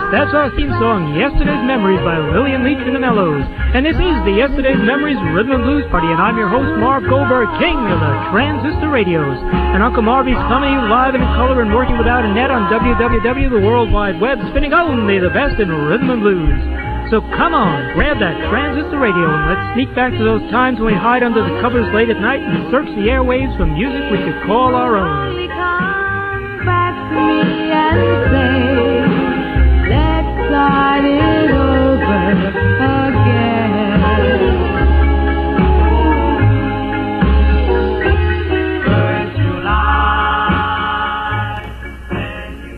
That's our theme song, Yesterday's Memories by Lillian Leach and the Mellows. And this is the Yesterday's Memories Rhythm and Blues Party, and I'm your host, Marv Goldberg, king of the transistor radios. And Uncle Marvy's coming to you live and in color and working without a net on WWW, the World Wide Web, spinning only the best in rhythm and blues. So come on, grab that transistor radio and let's sneak back to those times when we hide under the covers late at night and search the airwaves for music we could call our own. Come back to me and say, let's start it over again. First July, when you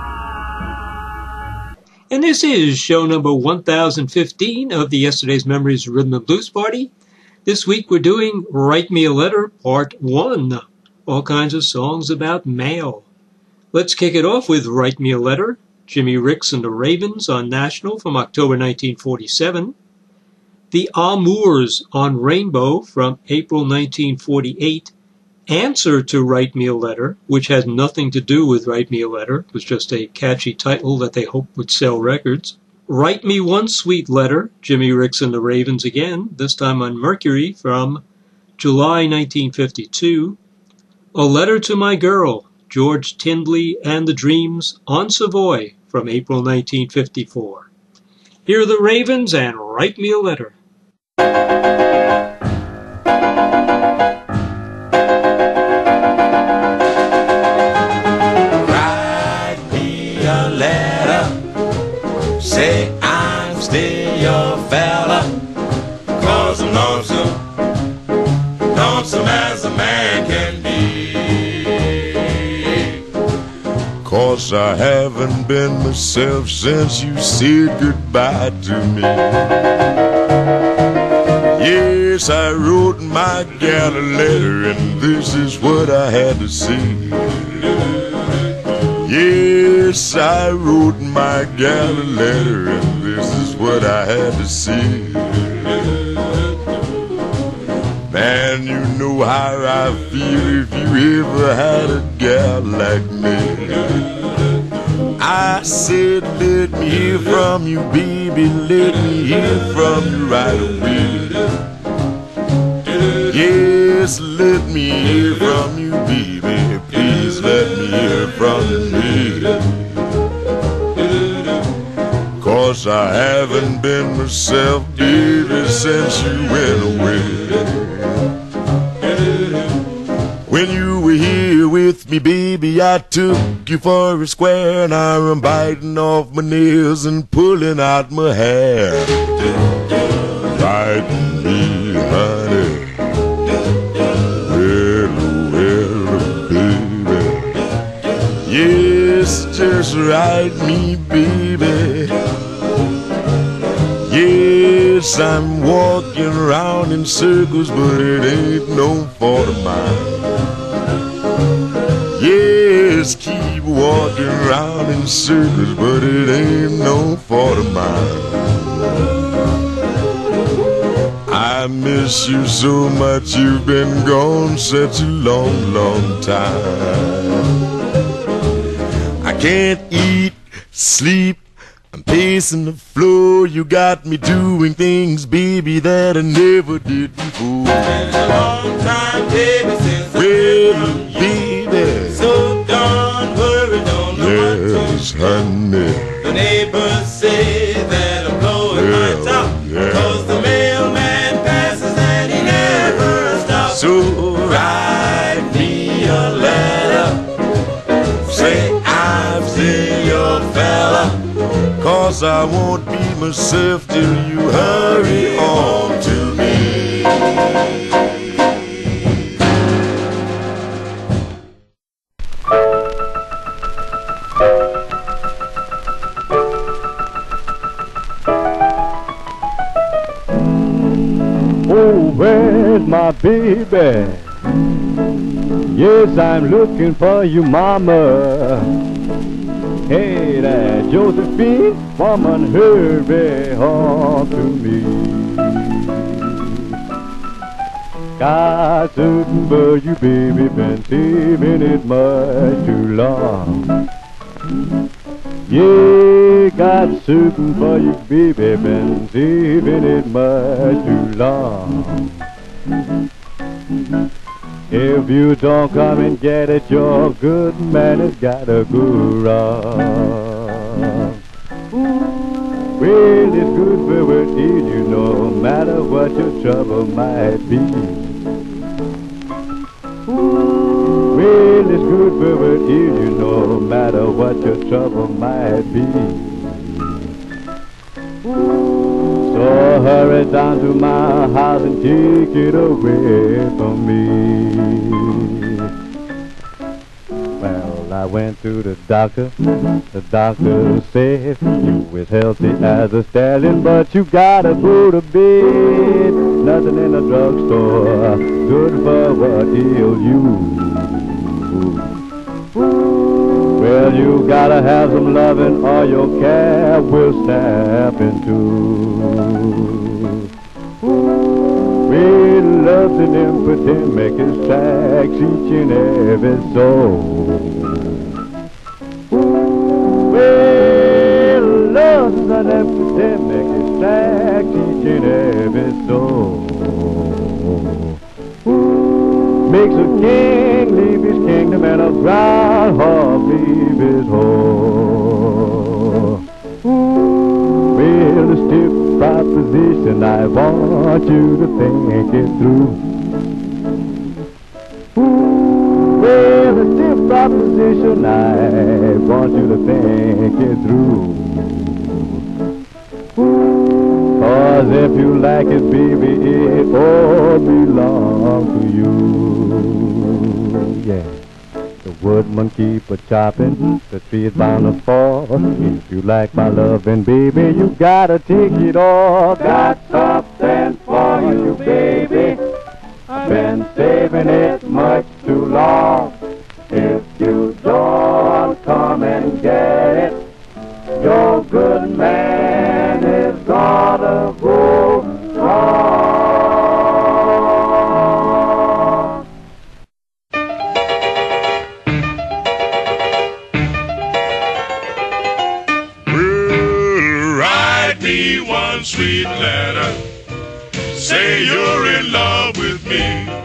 cry. And this is show number 1015 of the Yesterday's Memories Rhythm and Blues Party. This week we're doing Write Me a Letter, Part 1. All kinds of songs about mail. Let's kick it off with Write Me a Letter, Jimmy Ricks and the Ravens on National from October 1947. The Amours on Rainbow from April 1948. Answer to Write Me a Letter, which has nothing to do with Write Me a Letter. It was just a catchy title that they hoped would sell records. Write Me One Sweet Letter, Jimmy Ricks and the Ravens again, this time on Mercury from July 1952. A Letter to My Girl, George Tindley and the Dreams on Savoy from April 1954. Here are the Ravens and Write Me a Letter. Write me a letter, say I'm still your fella, 'cause I'm lonesome, lonesome as a man can be. 'Cause I haven't been myself since you said goodbye to me. Yes, I wrote my gal a letter, and this is what I had to say. Yes, I wrote my gal a letter, and this is what I had to say. Man, you know how I feel if you ever had a gal like me. I said, let me hear from you, baby, let me hear from you right away. Yes, let me hear from you, baby, please let me hear from me. 'Cause I haven't been myself, baby, since you went away. When you were here with me, baby, I took you for a square. Now I'm biting off my nails and pulling out my hair. Write me, honey, well, baby. Yes, just write me, baby. Yes, I'm walking around in circles, but it ain't no fault of mine. Yes, keep walking around in circles, but it ain't no fault of mine. I miss you so much, you've been gone such a long, long time. I can't eat, sleep, I'm pacing the floor. You got me doing things, baby, that I never did before. It's a long time, baby, since well, baby, so don't worry, don't know what to do. Honey, the neighbors say that I'm blowing my top, 'cause the mailman passes and he never stops. So write me a letter, say I'm still your fella, 'cause I won't be myself till you hurry home to me. Oh, where's my baby? Yes, I'm looking for you, mama. Hey there, Josephine, woman, hurry home to me. Got certain for you, baby, been saving it much too long. Yeah, got something for you, baby, been saving it much too long. If you don't come and get it, your good man has gotta go wrong. Well, it's good for what you no matter what your trouble might be. Well, it's good for what you no matter what your trouble might be. So hurry down to my house and take it away from me. Well, I went to the doctor. The doctor said you was healthy as a stallion, but you gotta go to bed. Nothing in the drugstore good for what ails you. Well, you gotta have some loving or your cab will snap in two. Well, love's an impotent, make his tracks each and every soul. Well, love's an impotent, make his tracks each and every soul. Makes a king leave his kingdom and a groundhog leave his hole. Well, a stiff proposition, I want you to think it through. Well, a stiff proposition, I want you to think it through. 'Cause if you like it, baby, it all belongs to you. Yeah. The woodman keep a chopping, the tree's bound to fall. If you like my loving, baby, you gotta take it all. Got something for you, baby. I've been saving it much too long. If you don't come and get it, your good man is gonna go wrong. Well, write me one sweet letter. Say you're in love with me.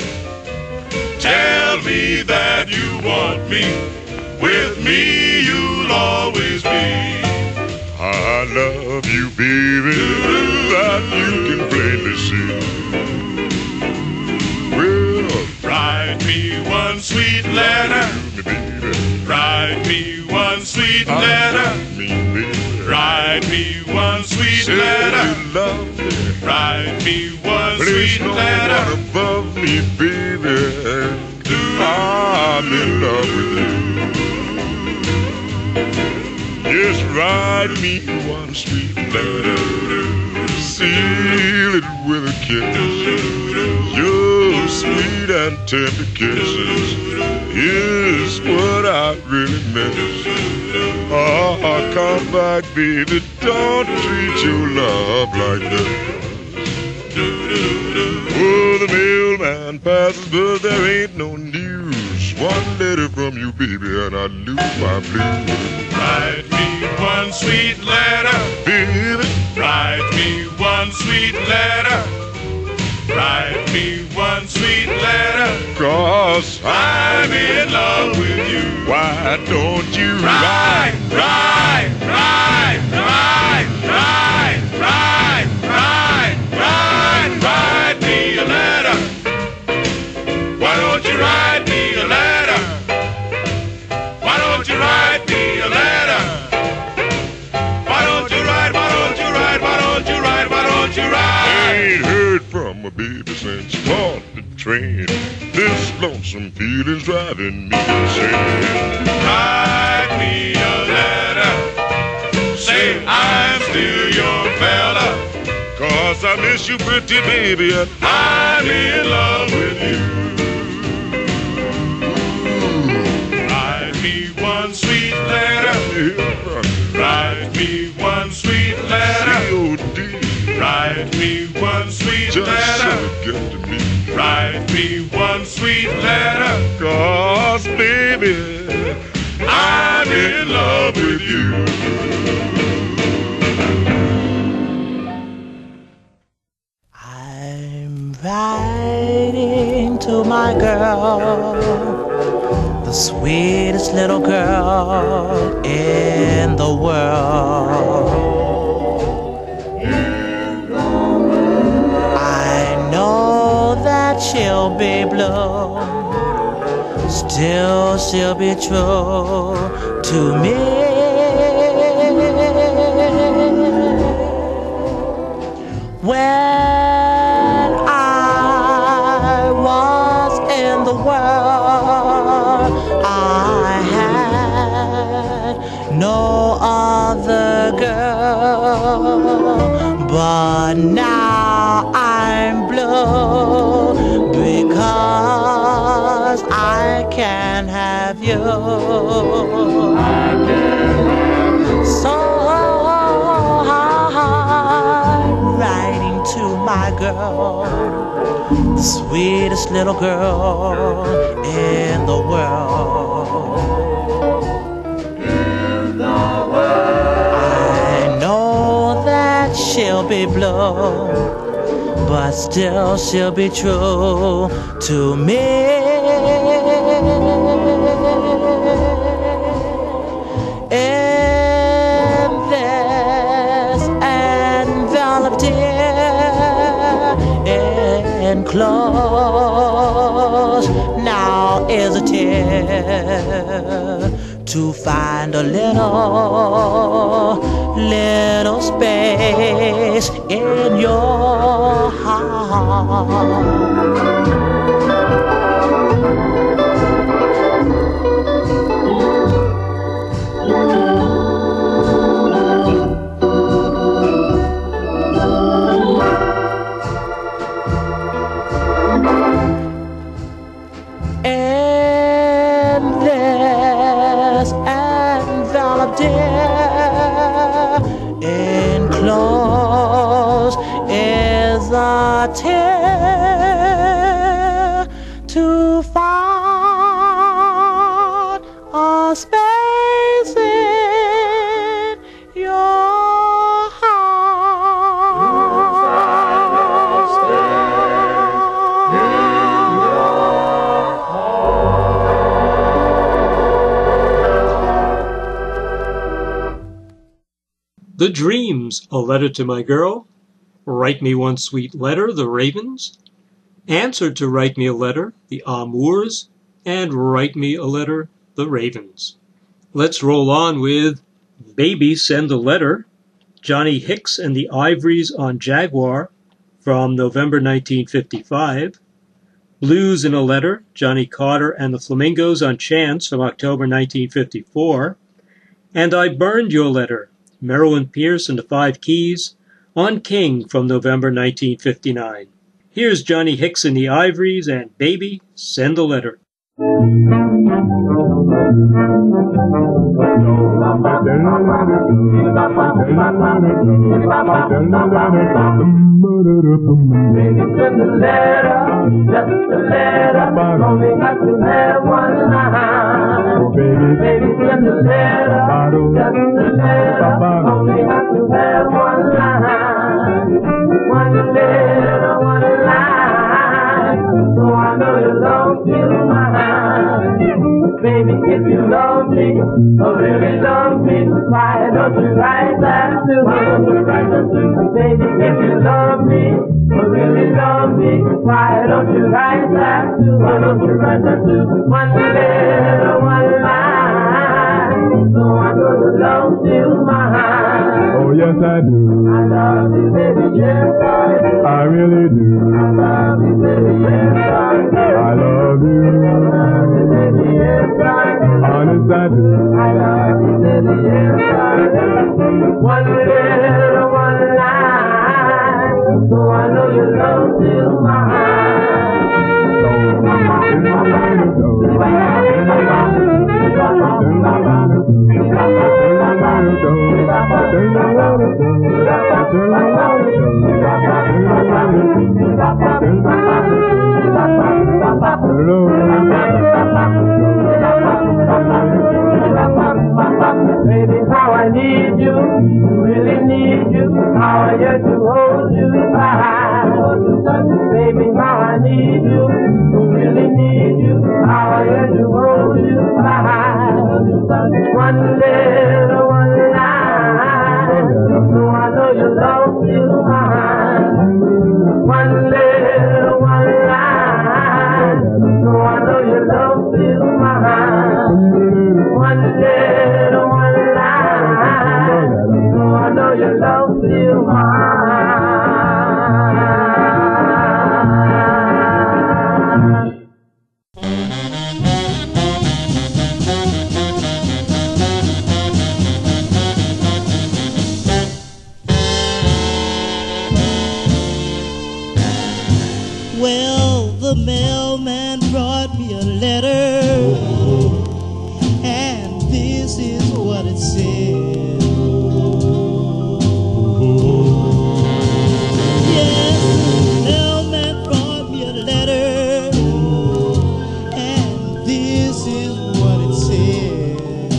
Tell me that you want me. With me you'll always be. I love you, baby, that you can plainly see. Well, write me one sweet letter. Write me one sweet letter. Write me one sweet letter. Write me one sweet letter. Above me, baby. I'm in love with you. Yes, write me one sweet letter. Seal it with a kiss. Your sweet and tender kisses is what I really miss. Oh, come back, baby, don't treat your love like that. Oh, the mailman passes, but there ain't no news. One letter from you, baby, and I lose my blues. Write me one sweet letter, baby. Write me one sweet letter. Write me one sweet letter. 'Cause I'm in love with you. Why don't you write, write, write, write, write, write, write, write, write me a letter? Why don't you write me a letter? Why don't you write me a letter? Why don't you write, why don't you write, why don't you write, why don't you write? I ain't heard from my baby since caught the train. This lonesome feeling's driving me insane. Write me a letter. Say I'm still your fella. 'Cause I miss you, pretty baby, and I'm in love with you. Write me one sweet letter. Write me one sweet letter. C.O.D. Write me one sweet letter. Write me one sweet letter. 'Cause baby, I'm in love with you. I'm writing to my girl, the sweetest little girl in the world. I know that she'll be blue, still she'll be true to me. When I was in the world, I had no other girl, but now I'm blue because I can't have you. So I'm writing to my girl, the sweetest little girl in the world. I know that she'll be blue, but still she'll be true to me. In this envelope, dear, enclosed now is a tear to find a little space in your heart. In this envelope, dear, enclosed is a tear to find a space in your The Dreams, A Letter to My Girl, Write Me One Sweet Letter, The Ravens, Answer to Write Me a Letter, The Amours, and Write Me a Letter, The Ravens. Let's roll on with Baby Send a Letter, Johnny Hicks and the Ivories on Jaguar from November 1955, Blues in a Letter, Johnny Carter and the Flamingos on Chance from October 1954, and I Burned Your Letter, Merwin Pierce and the Five Keys on King from November 1959. Here's Johnny Hicks and the Ivories and Baby Send a Letter. Baby, send a letter, just a letter, only got to have one line. Baby, send a letter, just a letter, only got to have one line. One letter, one line, so I know you love me mine. Baby, if you love me, or really love me, why don't you write that too? Baby, if you love me, or really love me, why don't you write that too? Why don't you write that too? One letter, one line, so I know you love me mine. Oh yes I do. I love you, baby, yes I do. I really do. I love you, baby, yes I do. I love you. Baby, yes I do. Honest I do. I love you, baby, yes I do. One letter, one line, so I know you love till my I yet to hold you tight. Baby, how I need you, really need you. How I yet to hold you tight. One little one line, so I know you love you mine. One little one line, so I know you love you mine. One little one line, so I know you love you mine. Well, the mailman brought me a letter, and this is what it said. Yes, the mailman brought me a letter, and this is what it said.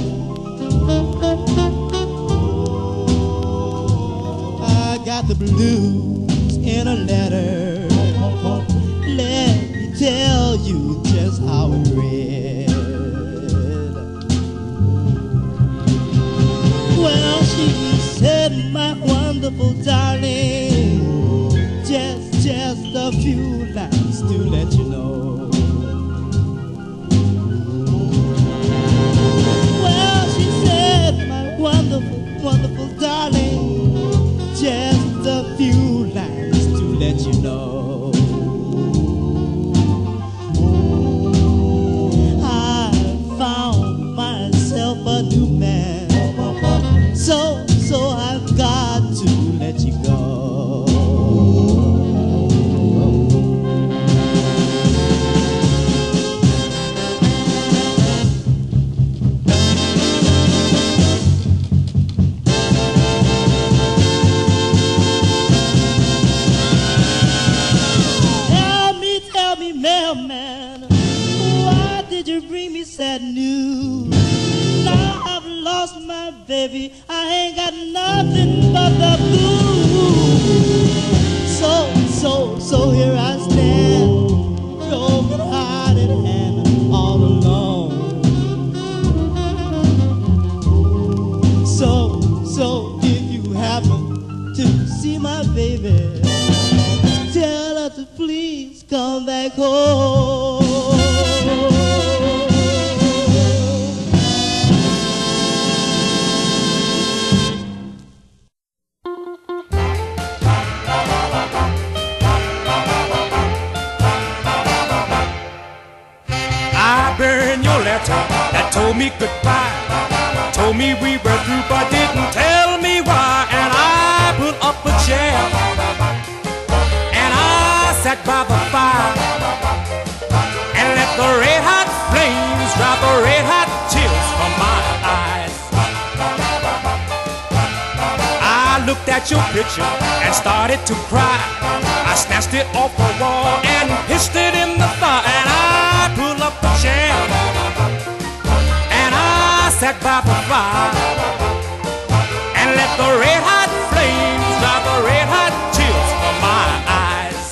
I got the blues in a letter. Let me tell you just how it read. Well, she said, my wonderful darling, just a few lines to let you know. Well, she said, my wonderful darling, just a few lines to let you know. A new man, so I've got to let you go. Tell me, mailman, why did you bring me sad news? Now I've lost my baby, I ain't got nothing but the blues. So here I stand, broken hearted and all alone. So if you happen to see my baby, tell her to please come back home. That told me goodbye, told me we were through, but didn't tell me why. And I put up a chair and I sat by the fire and let the red hot flames drop the red hot tears from my eyes. I looked at your picture and started to cry. I snatched it off the wall and hissed it in the fire. And I pulled up a chair and I sat by the fire and let the red hot flames drop the red hot tears from my eyes.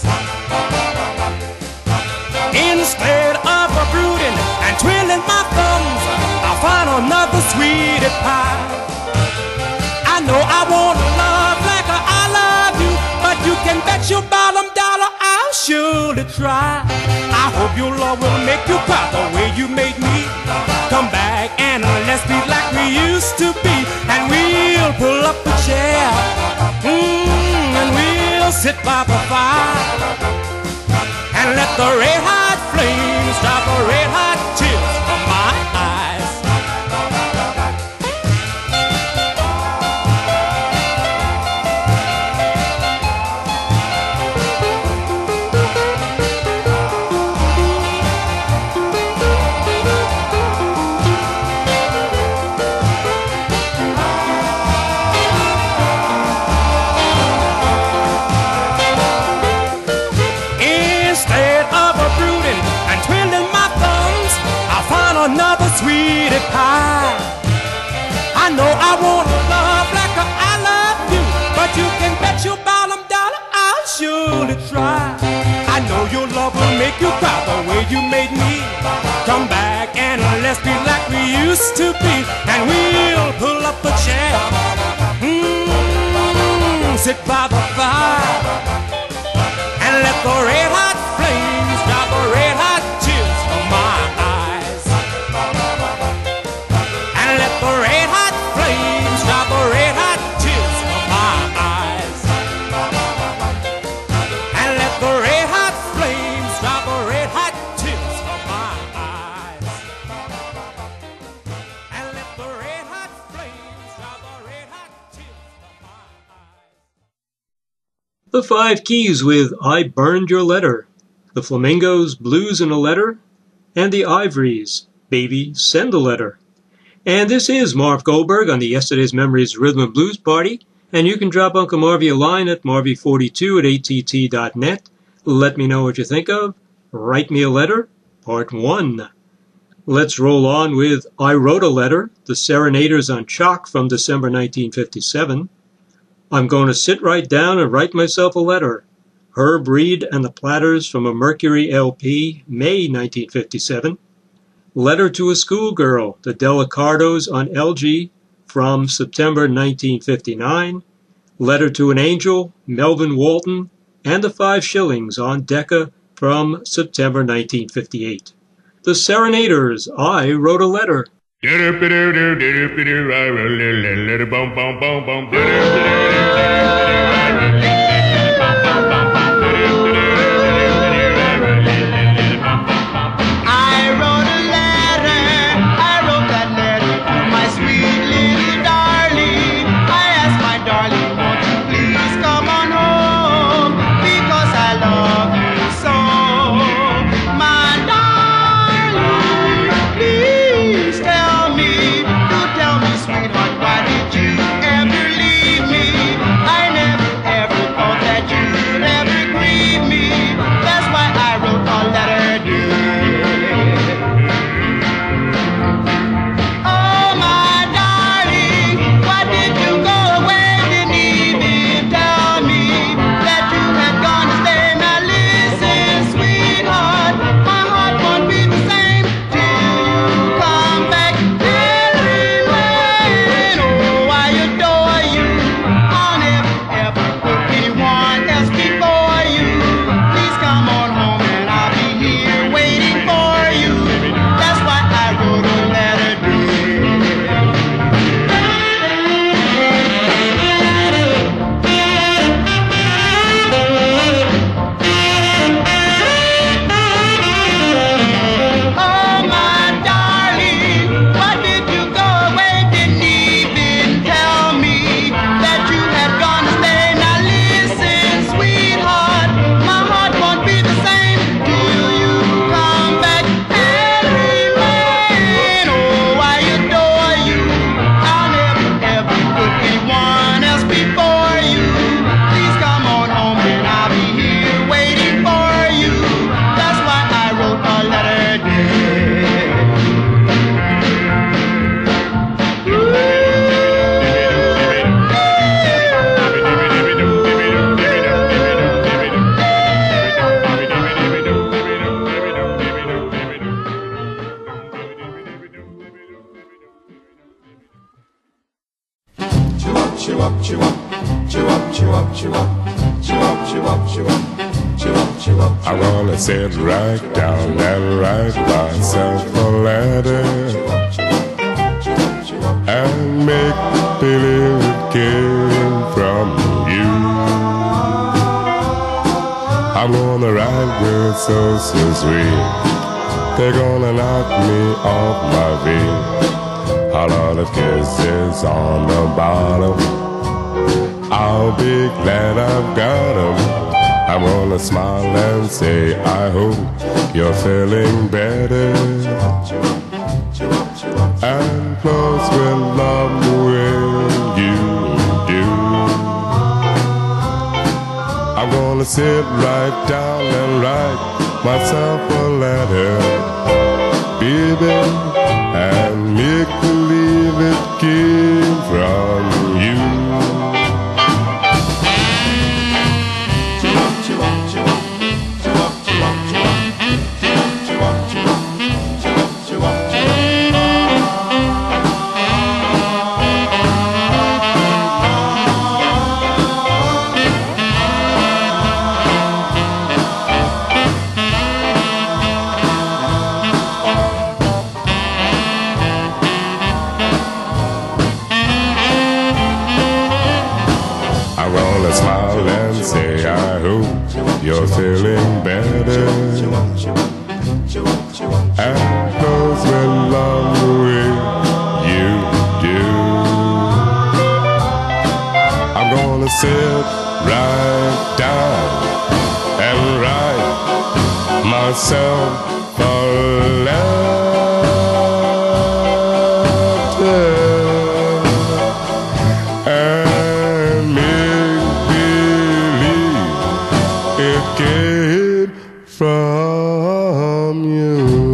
Instead of brooding and twiddling my thumbs, I'll find another sweetie pie. I know I want love like I love you, but you can bet your bottom dollar I'll surely try. I hope your love will make you cry the way you made me. Come back and let's be like we used to be, and we'll pull up a chair and we'll sit by the fire and let the red hot flames drop the red hot tears from my eyes. Instead of brooding and twiddling my thumbs, your love will make you cry the way you made me. Come back and let's be like we used to be, and we'll pull up a chair, sit by the fire, and let the red hot flames drop the red hot tears from my eyes, and let the red hot flames drop the red hot tears from my eyes, and let the red hot flames drop the red hot tears from my eyes, and let the red hot flames drop the red hot tears from my eyes. The Five Keys with I Burned Your Letter, the Flamingos, Blues in a Letter, and the Ivories, Baby, Send a Letter. And this is Marv Goldberg on the Yesterday's Memories Rhythm and Blues Party, and you can drop Uncle Marvy a line at marvy42@att.net. Let me know what you think of. Write Me a Letter, Part 1. Let's roll on with I Wrote a Letter, the Serenaders on Chalk from December 1957. I'm going to sit right down and write myself a letter. Herb Reed and the Platters from a Mercury LP, May 1957. Letter to a Schoolgirl, the Delicardos on LG from September 1959. Letter to an Angel, Melvin Walton, and the 5 Shillings on Decca from September 1958. The Serenaders, I Wrote a Letter. I wanna sit right down and write myself a letter and make believe it came from you. I'm gonna write words so sweet, they're gonna knock me off my feet. A lot of kisses on the bottom, I'll be glad I've got 'em. I'm gonna smile and say I hope you're feeling better, and close with love when you do. I'm gonna sit right down and write myself a letter, baby, and make believe it came from you. and clothes will love the way you do. I'm gonna sit right down and write myself a letter and make believe it came from you.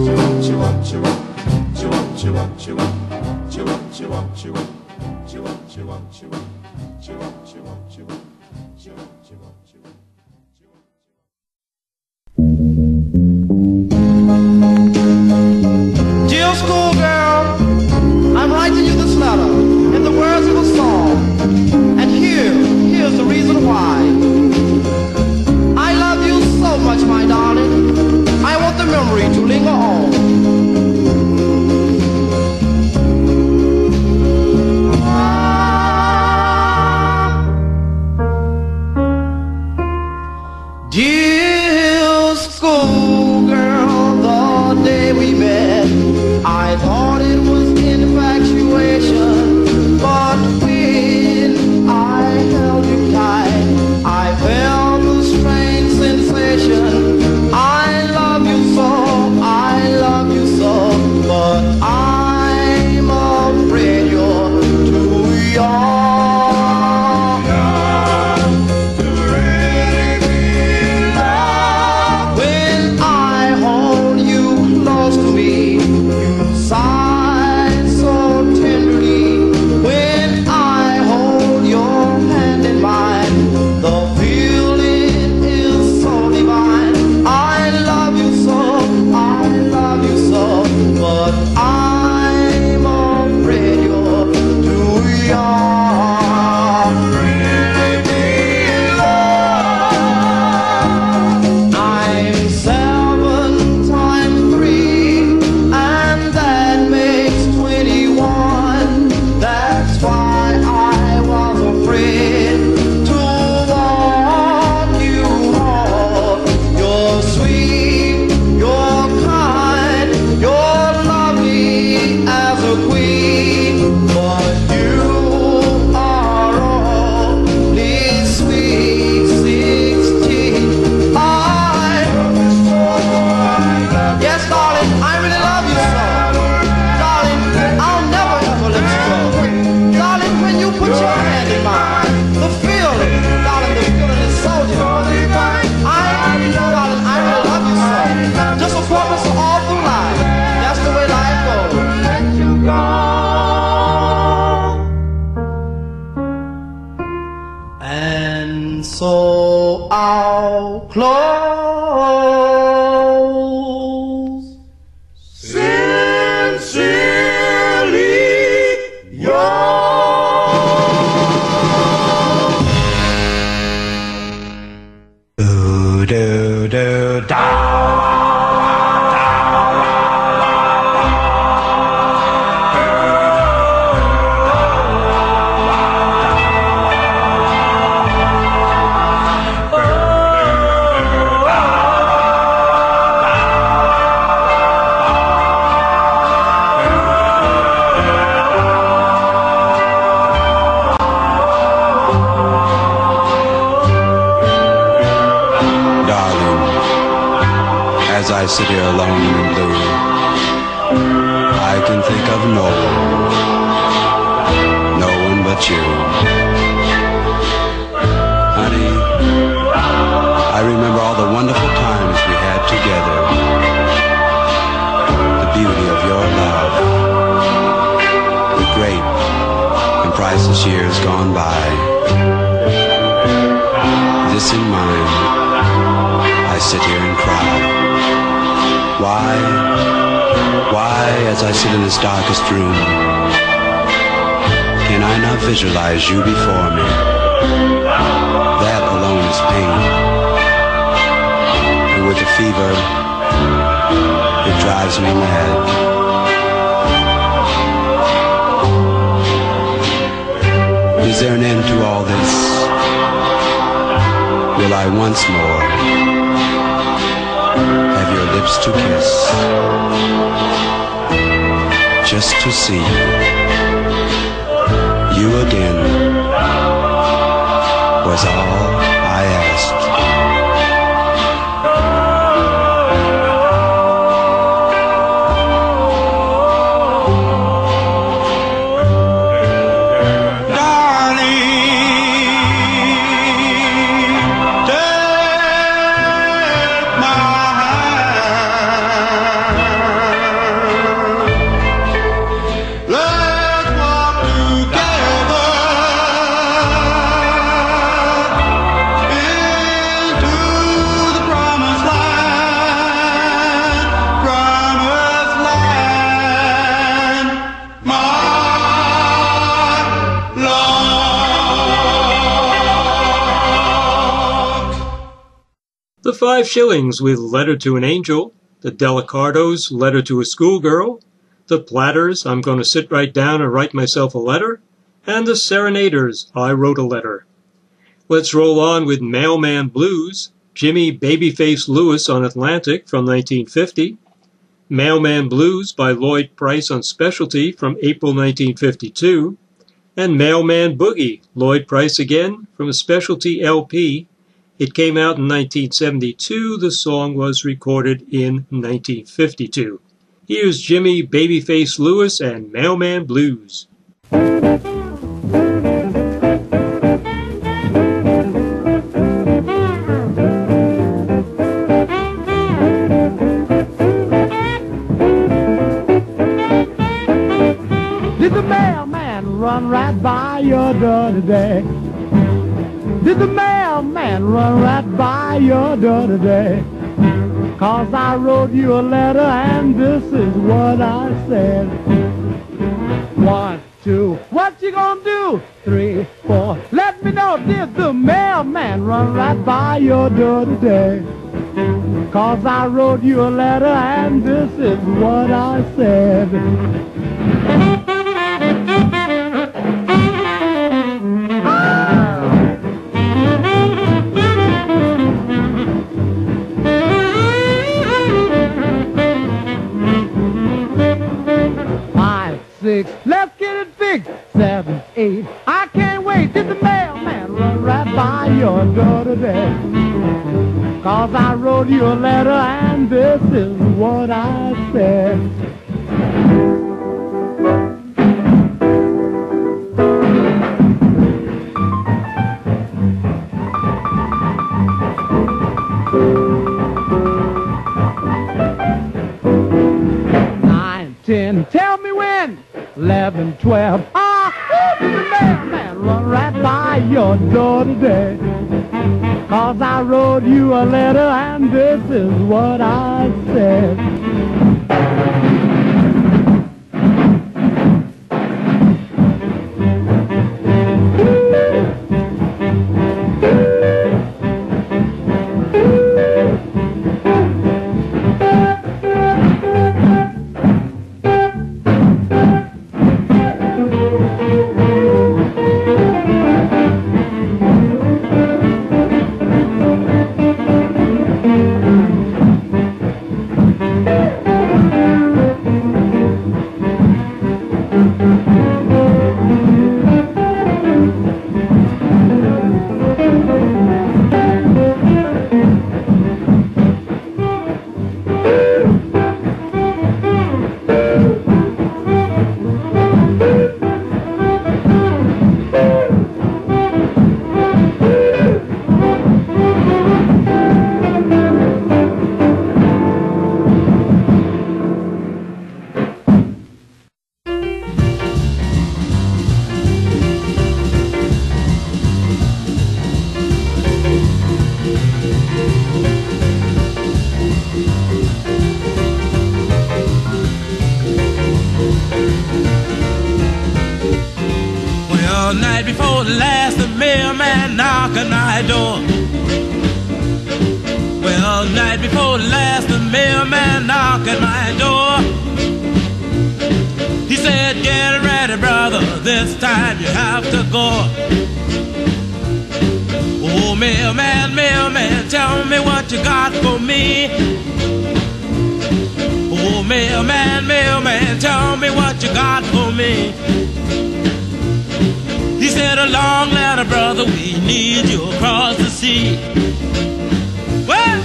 Dear schoolgirl, I'm writing you this letter in the words of a song, and here's the reason why. I love you so much, my darling. I want the memory to linger on. Dear schoolgirl, the day we met, I thought it was infatuation, but when I held you tight, I felt a strange sensation. I love you so, but I'm afraid you're too young. Sigh so tenderly when I hold your hand in mine. The feeling is so divine. I love you so, but I'm afraid you're too young. Really be in love. I'm 7 times 3. That makes 21. That's why I was afraid to walk you home. You're sweet, you're kind, you're lovely as a queen, but you are only sweet 16. Yes, darling, I really love you so. Put your hand in mine. The feeling, darling, the feeling is so different. Darling, I really love you so. Just a purpose all through life. That's the way life goes. Let you go. And so I'll close. Sincerely yours. As I sit here alone and blue, I can think of no one but you. Honey, I remember all the wonderful times we had together, the beauty of your love, the great and priceless years gone by. This in mind, I sit here and cry. Why, as I sit in this darkest room, can I not visualize you before me? That alone is pain. And with the fever, it drives me mad. Is there an end to all this? Will I once more have your lips lips to kiss, just to see you again was all I asked. The 5 Shillings with Letter to an Angel, the Delicardos, Letter to a Schoolgirl, the Platters, I'm Gonna Sit Right Down and Write Myself a Letter, and the Serenaders, I Wrote a Letter. Let's roll on with Mailman Blues, Jimmy Babyface Lewis on Atlantic from 1950, Mailman Blues by Lloyd Price on Specialty from April 1952, and Mailman Boogie, Lloyd Price again, from a Specialty LP. It came out in 1972. The song was recorded in 1952. Here's Jimmy Babyface Lewis and Mailman Blues. Did the mailman run right by your door today? Did the mailman run right by your door today? 'Cause I wrote you a letter and this is what I said. 1, 2, what you gonna do? 3, 4, let me know, did the mailman run right by your door today? 'Cause I wrote you a letter and this is what I said. Let's get it fixed. 7, 8, I can't wait. Did the mailman run right by your door today? 'Cause I wrote you a letter and this is what I said. Tell me when. 11, 12. Did the mailman run right by your door today? 'Cause I wrote you a letter and this is what I said. out for me. He said, a long letter, brother, we need you across the sea. Well,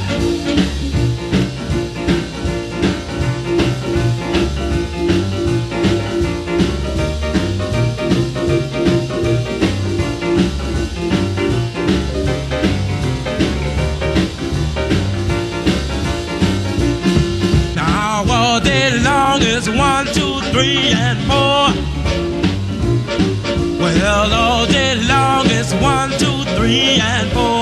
now all day long is 1, 2, 3, and 4. Well, all day long it's 1, 2, 3, and 4.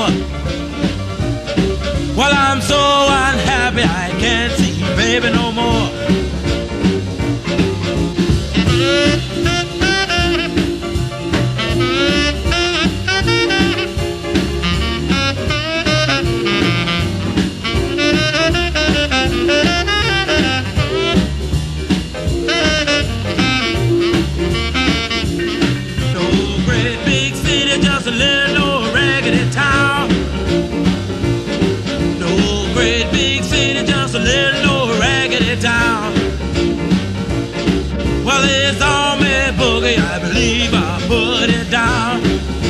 Well, I'm so unhappy I can't see baby no more. Just a little old raggedy town. No great big city, just a little old raggedy town. Well, it's on me boogie, I believe I put it down.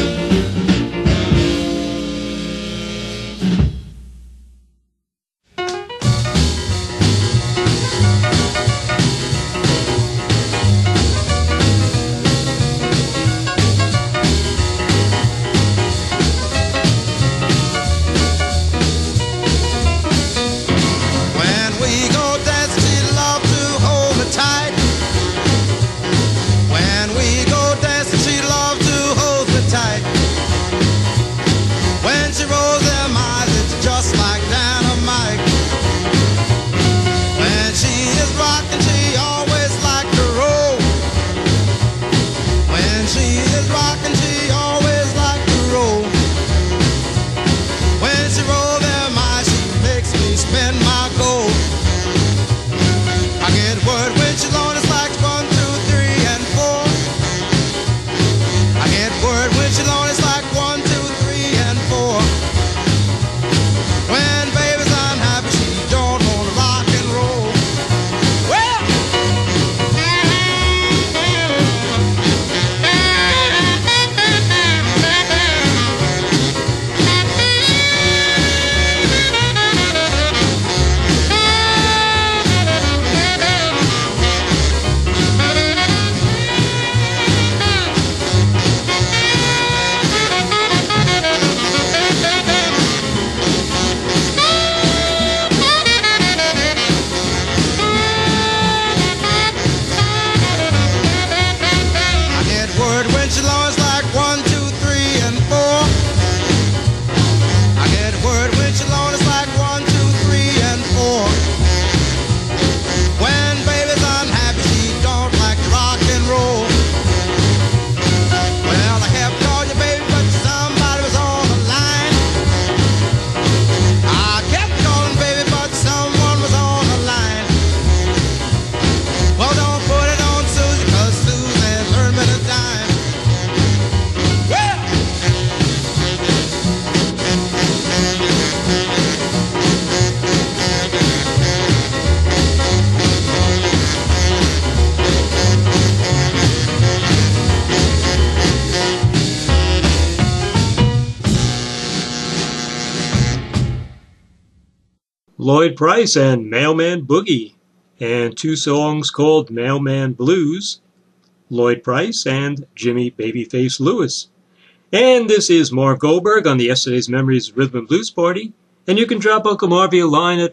Lloyd Price and Mailman Boogie, and two songs called Mailman Blues, Lloyd Price and Jimmy Babyface Lewis. And this is Marv Goldberg on the Yesterday's Memories Rhythm and Blues Party, and you can drop Uncle Marvy a line at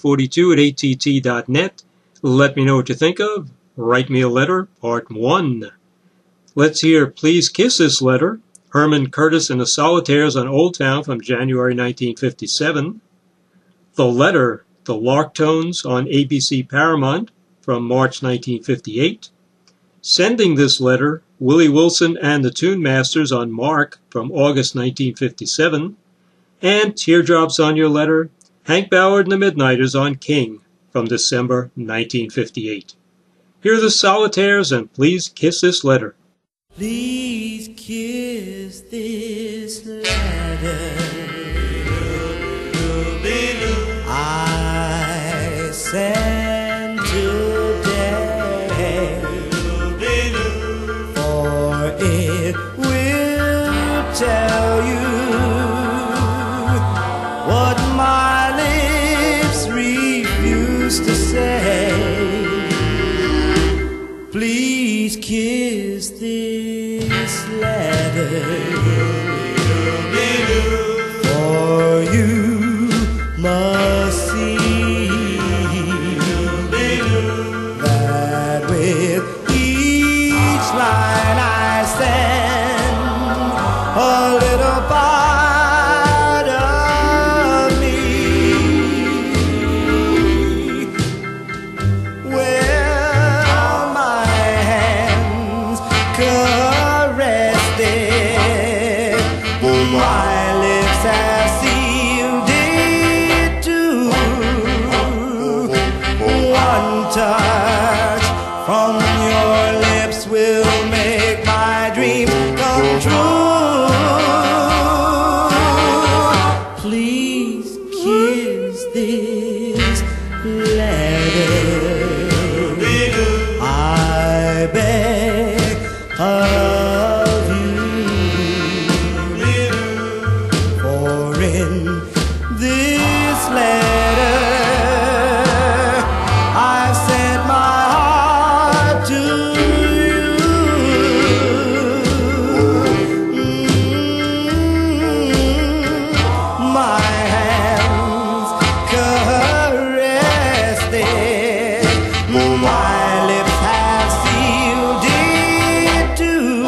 marvy42@att.net. Let me know what you think of. Write me a letter, Part 1. Let's hear Please Kiss This Letter, Herman Curtis and the Solitaires on Old Town from January 1957. The Letter, the Lark Tones on ABC Paramount from March 1958. Sending This Letter, Willie Wilson and the Tune Masters on Mark from August 1957. And Teardrops on Your Letter, Hank Ballard and the Midnighters on King from December 1958. Here are the Solitaires and Please Kiss This Letter. Please kiss this letter. I send today. used to say, please kiss this letter, for you must see that with each line I send a little part of me. Well, my hands caressed it, my lips have sealed it too. One touch from your lips will make my dreams come true. Please kiss this letter, I beg of you, for in this letter I've sent my heart to you. My hands caressed it, my lips have sealed it too.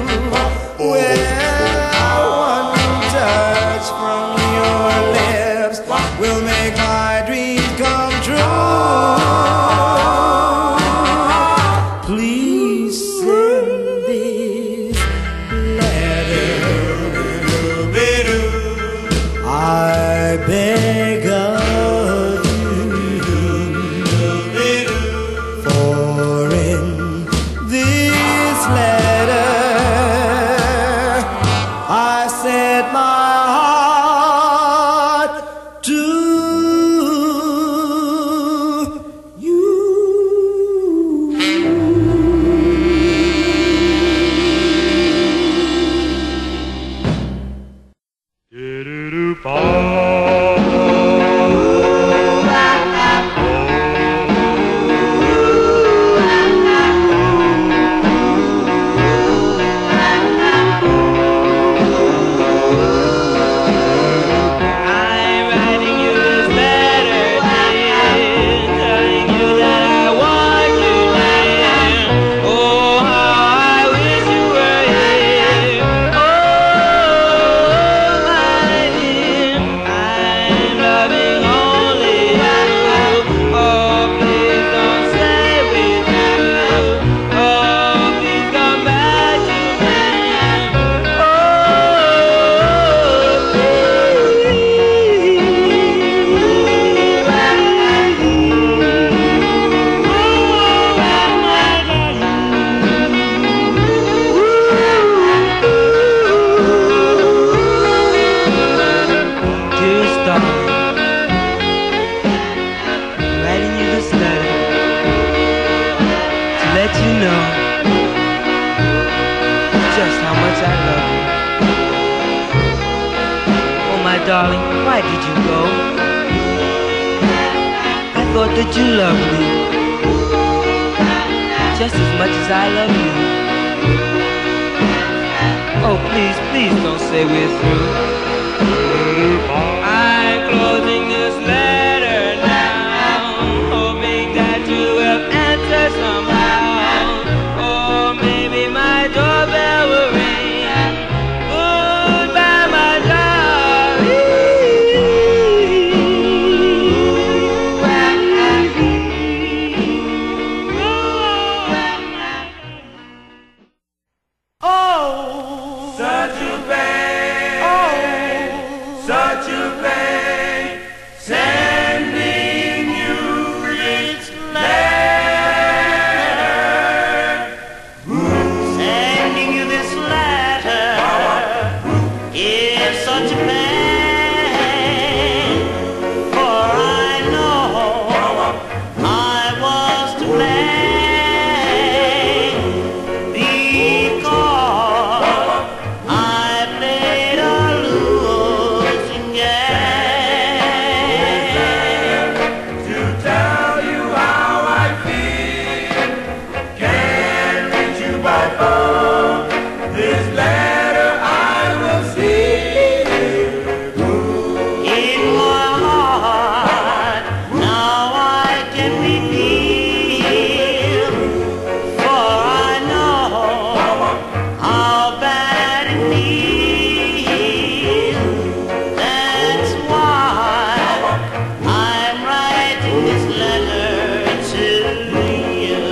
Well, one touch from your lips will make my dreams come true. Please send this letter, I beg of you, for in this letter I set my heart to you. I'm writing you this letter, dear, telling you that I want you near. Oh, how I wish you were here. Oh, my dear, I'm loving only you. Oh, please don't stay with you. Oh, please come back to me. Dearest darling, I'm writing you this letter to let you know just how much I love you. Oh, my darling, why did you go? I thought that you loved me just as much as I love you. Oh, please, please don't say we're through. I'm closing this letter now, hoping that you will answer somehow. Or maybe my doorbell will ring. Goodbye, my darling. Oh, such a bad. Oh. can we feel? For I know how bad it feels. That's why I'm writing this letter to you.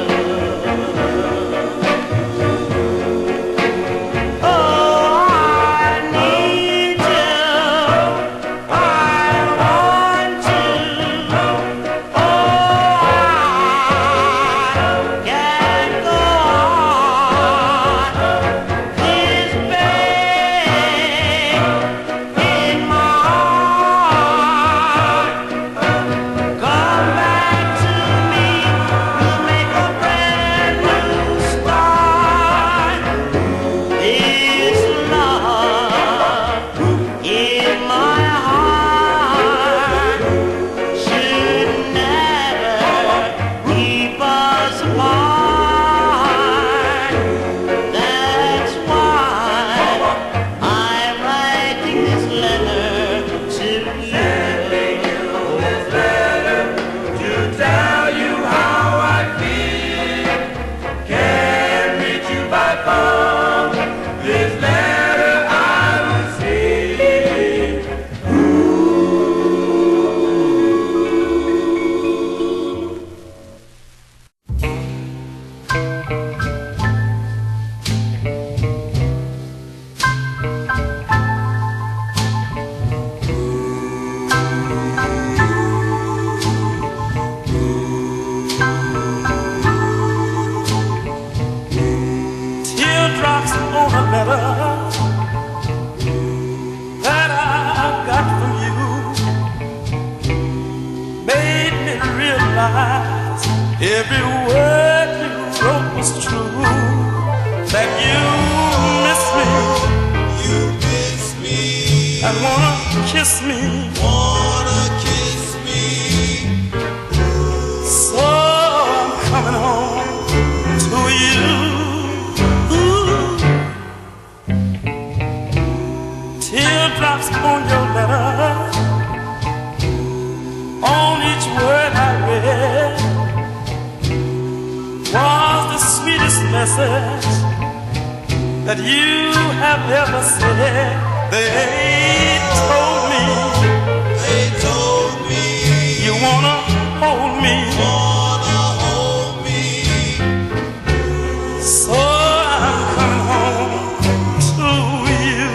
Oh, I need you. I want you. Oh, I can't go on this pain in my heart. Come back to me, we'll make a brand new start. This love in my heart should never keep us apart. That's why I'm writing this letter to you. This letter to tell you how I feel. Can't reach you by phone. This letter I will see. Teardrops on a letter that I got from you made me realize every word you wrote was true. That you miss me and wanna kiss me. So I'm coming home to you. Teardrops on your letter, on each word I read, was the sweetest message that you have ever said. They told me you wanna hold me. So I'm coming home to you.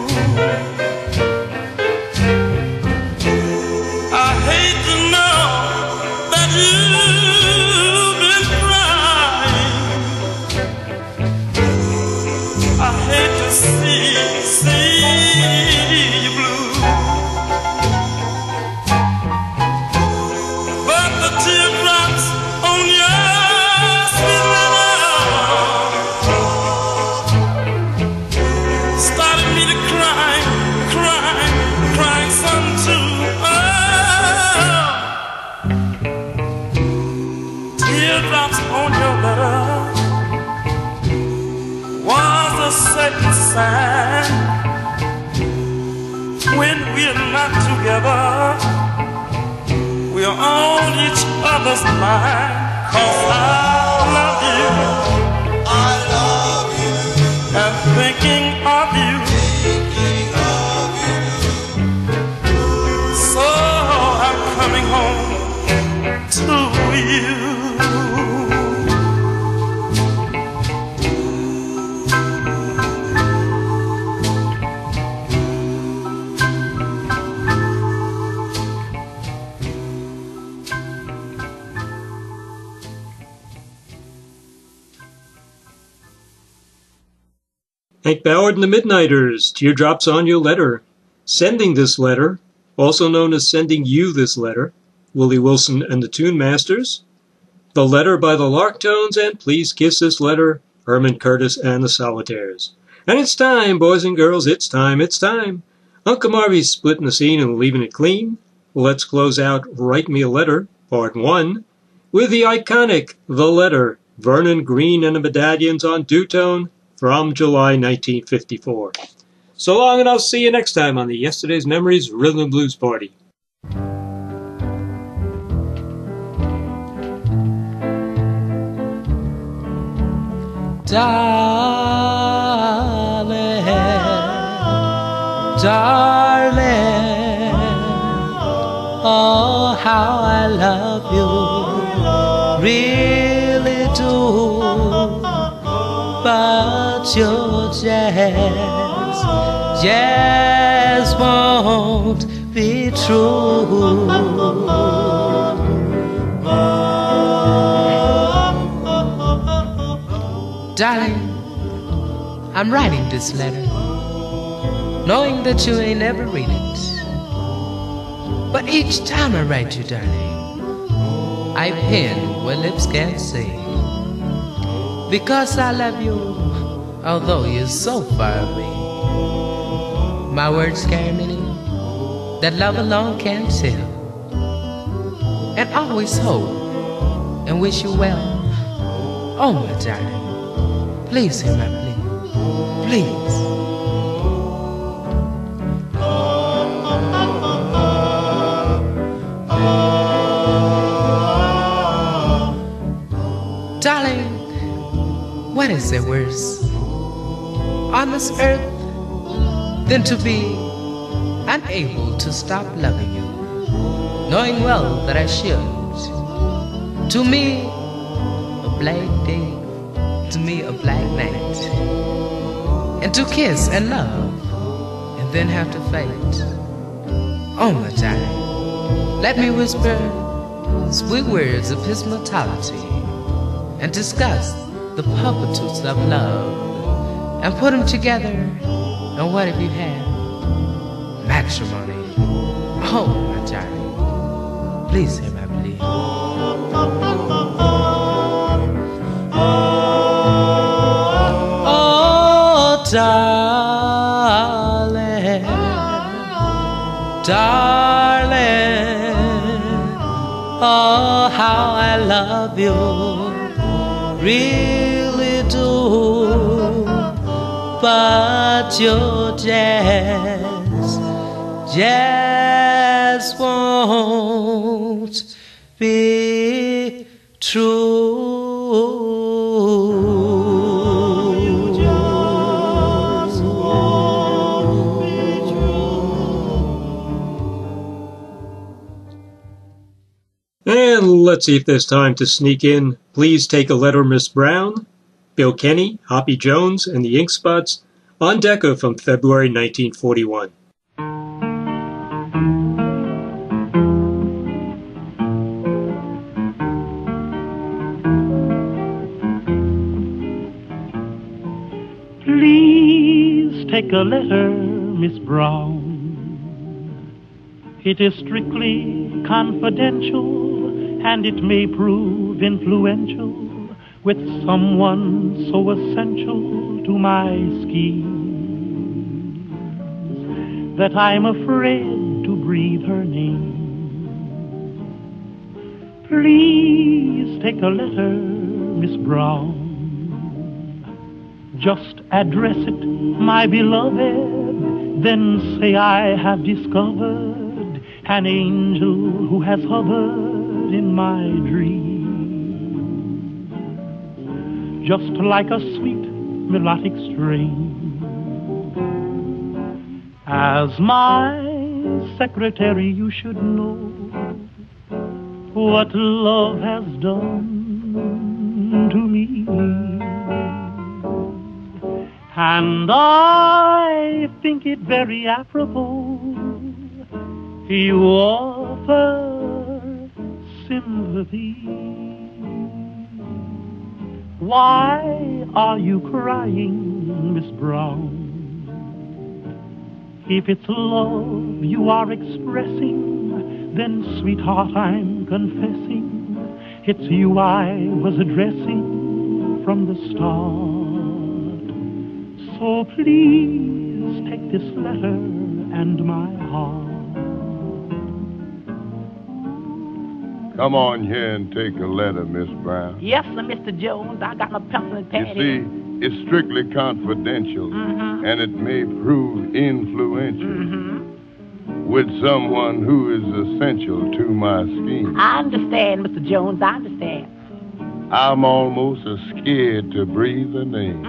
I hate to know that you've been crying. I hate to see you blue. But the teardrops on your sweet letter started me to crying some too. Teardrops on your letter was a certain sign when we're not together. We're on each other's mind. 'Cause I love you, and thinking of you. So I'm coming home to you. Hank Ballard and the Midnighters, Teardrops on Your Letter. Sending this letter, also known as Sending You This Letter, Willie Wilson and the Tune Masters. The Letter by the Larktones, and Please Kiss This Letter, Herman Curtis and the Solitaires. And it's time, boys and girls, it's time. Uncle Marvy's splitting the scene and leaving it clean. Let's close out Write Me a Letter, Part 1, with the iconic The Letter, Vernon Green and the Medallions on Dutone, from July 1954. So long, and I'll see you next time on the Yesterday's Memories Rhythm and Blues Party. Darling, darling, oh, how I love you, really do, but your jazz won't be true. Darling, I'm writing this letter, knowing that you ain't ever read it. But each time I write you, darling, I pen where lips can't say. Because I love you, although you're so far away. My words carry meaning that love alone can't tell. And always hope and wish you well. Oh, my darling, please hear my plea, please. Darling, what is there worse on this earth than to be unable to stop loving you, knowing well that I should? To me, a black day, to me a black night, and to kiss and love and then have to fight. Oh, my darling, let me whisper sweet words of his mortality and discuss the purposes of love and put them together. And what if you have matrimony? Oh, my darling, please hear my plea. Darling, darling, oh, how I love you, really do, but your jazz won't be true. And let's see if there's time to sneak in Please Take a Letter, Miss Brown, Bill Kenny, Hoppy Jones, and the Ink Spots on Decca from February 1941. Please take a letter, Miss Brown. It is strictly confidential, and it may prove influential with someone so essential to my schemes that I'm afraid to breathe her name. Please take a letter, Miss Brown. Just address it, my beloved, then say I have discovered an angel who has hovered in my dreams, just like a sweet melodic strain. As my secretary, you should know what love has done to me. And I think it very apropos you offer sympathy. Why are you crying, Miss Brown? If it's love you are expressing, then, sweetheart, I'm confessing it's you I was addressing from the start. So please take this letter and my heart. Come on here and take a letter, Miss Brown. Yes, sir, Mr. Jones. I got my pencil and pad. You see, it's strictly confidential, and it may prove influential with someone who is essential to my scheme. I understand, Mr. Jones. I understand. I'm almost scared to breathe a name.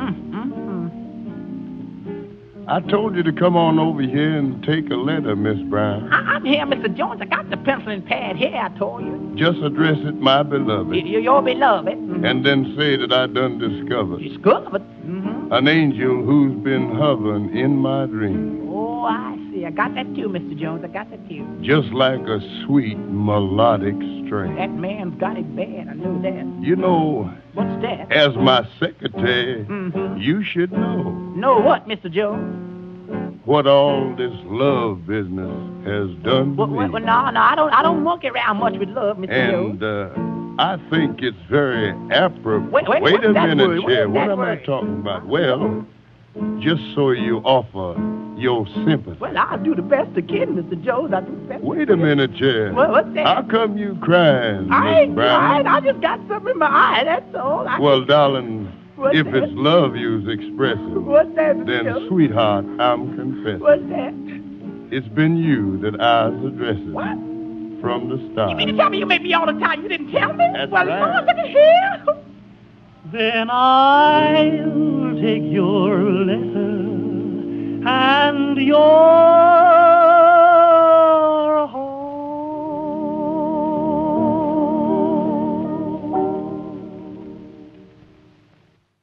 I told you to come on over here and take a letter, Miss Brown. I'm here, Mr. Jones. I got the pencil and pad here, I told you. Just address it, my beloved. Your beloved. And then say that I done discovered. Discovered? An angel who's been hovering in my dream. Oh, I see. I got that too, Mr. Jones. I got that too. Just like a sweet melodic strain. That man's got it bad. I know that. You know, what's that? As my secretary, you should know. Know what, Mr. Jones? What all this love business has done to me. Well, no, I don't monkey around much with love, Mr. Jones. And I think it's very apropos. Wait a minute, word? Chair. What am word? I talking about? Well, just so you offer your sympathy. Well, I'll do the best I can, Mr. Jones. I'll do the best. Wait a minute, Chair. Well, what's that? How come you crying, I Miss ain't Brown? crying. I just got something in my eye, that's all. Well, darling, what's if that? it's love you's expressing, what's that, Mr. then, Jones? sweetheart, I'm confessing. What's that? It's been you that I was addressing. What? From the start. You mean to tell me you make me all the time? You didn't tell me? That's well, right. Lord, look at here. Then I'll take your letter and your